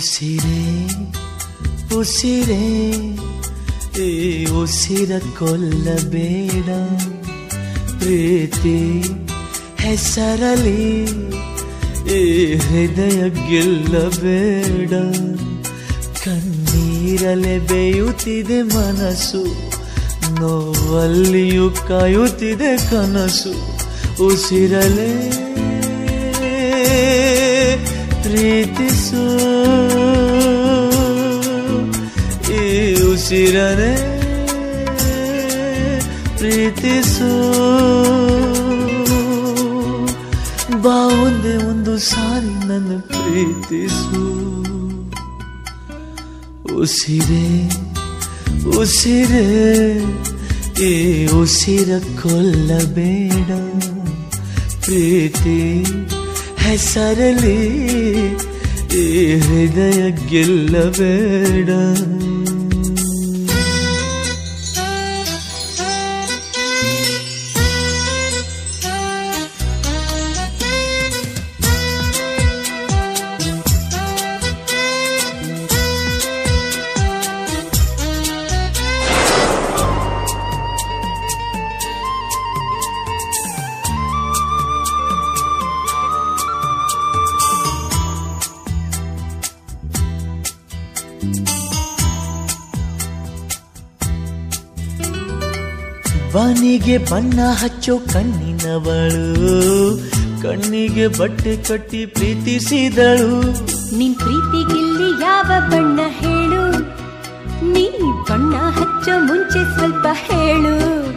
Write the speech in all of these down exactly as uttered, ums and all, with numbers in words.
ಉಸಿರೇ ಉಸಿರೇ ಈ ಉಸಿರ ಕೊಲ್ಲಬೇಡ, ಪ್ರೀತಿ ಹೆಸರಲಿ ಈ ಹೃದಯ ಗೆಲ್ಲಬೇಡ. ಕಣ್ಣೀರಲೆ ಬೇಯುತ್ತಿದೆ ಮನಸ್ಸು, ನೋವಲ್ಲಿಯೂ ಕಾಯುತ್ತಿದೆ ಕನಸು. ಉಸಿರಲೇ ಪ್ರೀತಿಸು, ಈ ಉಸಿರನೇ ಪ್ರೀತಿಸು. ಬಾ ಒಂದೇ ಒಂದು ಸಾರಿ ನನ್ನ ಪ್ರೀತಿಸು. ಉಸಿರೇ ಉಸಿರೇ ಈ ಉಸಿರ ಕೊಲ್ಲಬೇಡ, ಪ್ರೀತಿ ಹೆಸರಲಿ ಈ ಹೃದಯ ಗೆಲ್ಲಬೇಡ. ಬನಿಗೆ ಬಣ್ಣ ಹಚ್ಚೋ ಕಣ್ಣಿನವಳು, ಕಣ್ಣಿಗೆ ಬಟ್ಟೆ ಕಟ್ಟಿ ಪ್ರೀತಿಸಿದಳು. ನಿನ್ ಪ್ರೀತಿಗಿಲ್ಲಿ ಯಾವ ಬಣ್ಣ ಹೇಳು, ನೀ ಬಣ್ಣ ಹಚ್ಚೋ ಮುಂಚೆ ಸ್ವಲ್ಪ ಹೇಳು.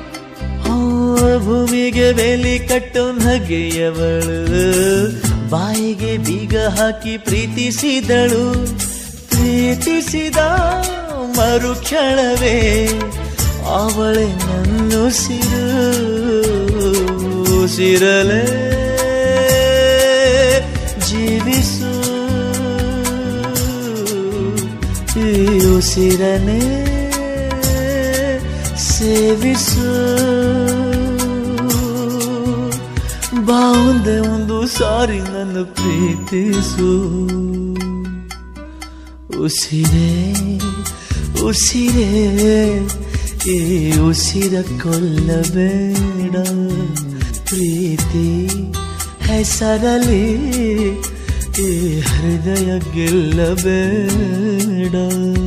ಭೂಮಿಗೆ ಬೇಲಿ ಕಟ್ಟೋ ನಗೆಯವಳು, ಬಾಯಿಗೆ ಬೀಗ ಹಾಕಿ ಪ್ರೀತಿಸಿದಳು. ಪ್ರೀತಿಸಿದ ಮರುಕ್ಷಣವೇ ಅವಳೆ ನನ್ನುಸಿರು. ಉಸಿರಲೇ ಜೀವಿಸು, ಈ ಉಸಿರನೇ ಸೇವಿಸು. ಬಾ ಒಂದೇ ಒಂದು ಸಾರಿ ನನ್ನ ಪ್ರೀತಿಸು. ಉಸಿರೇ ಉಸಿರೇ ಈ ಉಸಿರ ಕೊಲ್ಲಬೇಡ, ಪ್ರೀತಿ ಹೆಸರಲಿ ಈ ಹೃದಯ ಗೆಲ್ಲಬೇಡ.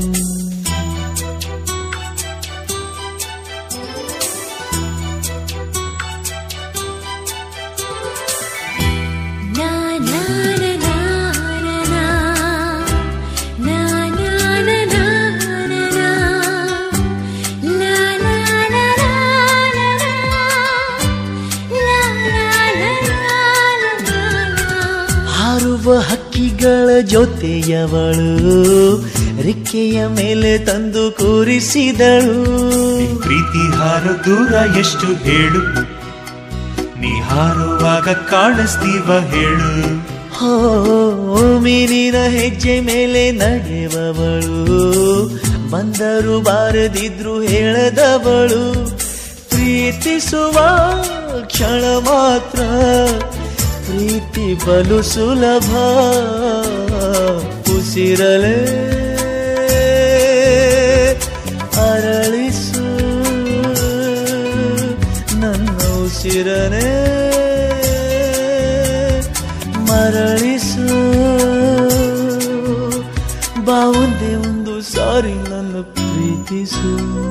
ಹಕ್ಕಿಗಳ ಜೊತೆಯವಳು, ರೆಕ್ಕೆಯ ಮೇಲೆ ತಂದು ಕೂರಿಸಿದಳು. ಪ್ರೀತಿ ಹಾರೋ ದೂರ ಎಷ್ಟು ಹೇಳು, ನೀ ಹಾರುವಾಗ ಕಾಣಿಸ್ತೀವ ಹೇಳು. ಹೋ ಮೀನಿನ ಹೆಜ್ಜೆ ಮೇಲೆ ನಡೆಯುವವಳು, ಬಂದರು ಬಾರದಿದ್ರು ಹೇಳದವಳು. ಪ್ರೀತಿಸುವ ಕ್ಷಣ ಮಾತ್ರ ಪ್ರೀತಿ ಬಲು ಸುಲಭ. ಉಸಿರಲೇ ಅರಳಿಸು, ನನ್ನ ಉಸಿರನೇ ಮರಳಿಸು. ಬಾ ಒಂದೇ ಒಂದು ಸಾರಿ ನನ್ನ ಪ್ರೀತಿಸು.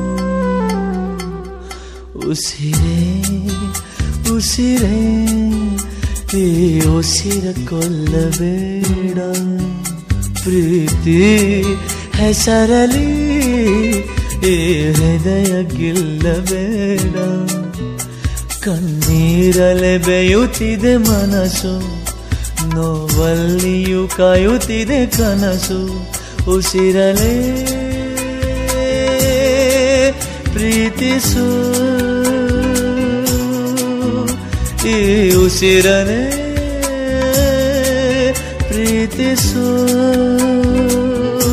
ಉಸಿರೇ ಉಸಿರೇ ಈ ಉಸಿರ ಕೊಲ್ಲಬೇಡ, ಪ್ರೀತಿ ಹೆಸರಲಿ ಈ ಹೃದಯ ಗೆಲ್ಲಬೇಡ. ಕಣ್ಣೀರಲೆ ಬೇಯುತ್ತಿದೆ ಮನಸ್ಸು, ನೋವಲ್ಲಿಯೂ ಕಾಯುತ್ತಿದೆ ಕನಸು. ಉಸಿರಲೇ ಪ್ರೀತಿಸು, ಈ ಉಸಿರನೇ ಪ್ರೀತಿಸು.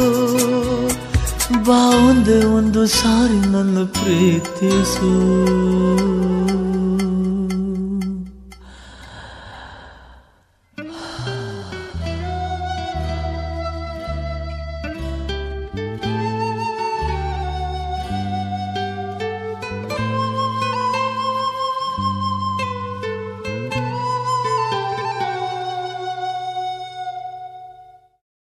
ಬಾ ಒಂದೇ ಒಂದು ಸಾರಿ ನನ್ನ ಪ್ರೀತಿಸು.